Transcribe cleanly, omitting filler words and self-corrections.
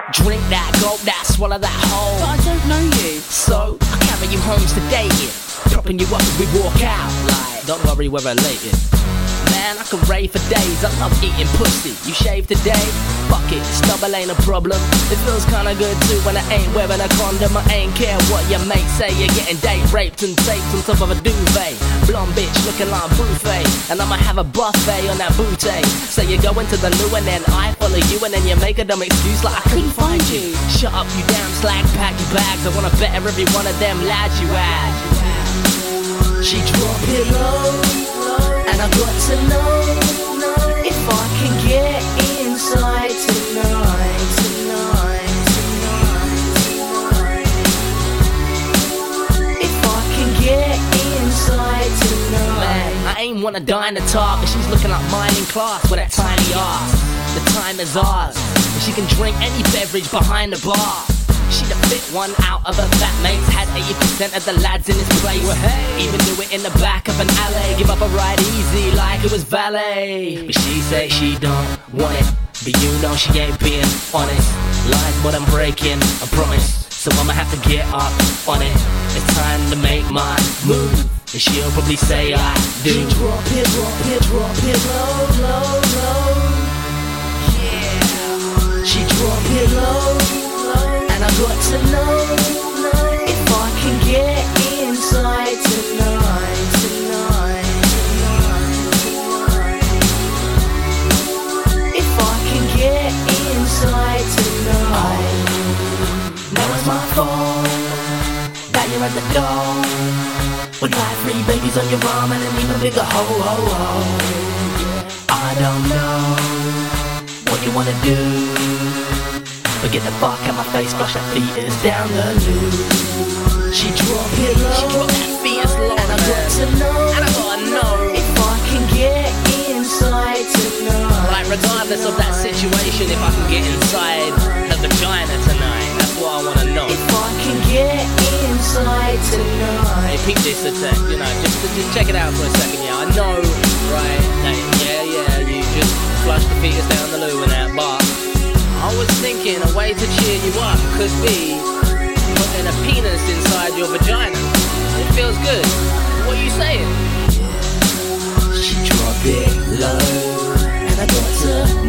Drink that, gulp that, swallow that whole. But I don't know you. So, I carry you home sedated, propping you up as we walk out. Like, don't worry, we're related. Man, I can rave for days, I love eating pussy. You shave today? Fuck it, stubble ain't a problem. It feels kinda good too when I ain't wearing a condom. I ain't care what your mates say. You're getting date raped and taped on top of a duvet. Blonde bitch looking like a buffet, and I'ma have a buffet on that booty. So you go into the loo and then I follow you, and then you make a dumb excuse like I couldn't find you. Shut up, you damn slag, pack your bags. I wanna better every one of them lads you had. She drop it low, and I got to know if I can get inside tonight, tonight, tonight. If I can get inside tonight. Man, I ain't wanna die in the dark, and she's looking like mine in class with that tiny ass. The time is ours, and she can drink any beverage behind the bar. She'd have fit one out of her fat mates. Had 80% of the lads in this place. Well, hey. Even do it in the back of an alley. Give up a ride easy like it was valet. But she say she don't want it, but you know she ain't being honest. Lies what I'm breaking, I promise. So I'ma have to get up on it. It's time to make my move, and she'll probably say I do. She drop it, low, low, low. Yeah. She drop it low, and I got to know if I can get inside tonight, tonight, tonight. If I can get inside tonight. Now it's my fault that you're at the door with like 3 babies on your arm and an even bigger ho. I don't know what you wanna do, but get the fuck out my face, flush that fetus down the loo. She drop it low, she drop that fetus low, and I got to know if I can get inside tonight. Like regardless of that situation, if I can get inside her vagina tonight, that's what I wanna know. If I can get inside tonight. Hey, peep this attack, you know, just check it out for a second, yeah. I know, right? Like, yeah, you just flush the fetus down the loo and that, but I was thinking a way to cheer you up could be putting a penis inside your vagina. It feels good. What are you saying? She drop it low, and I got to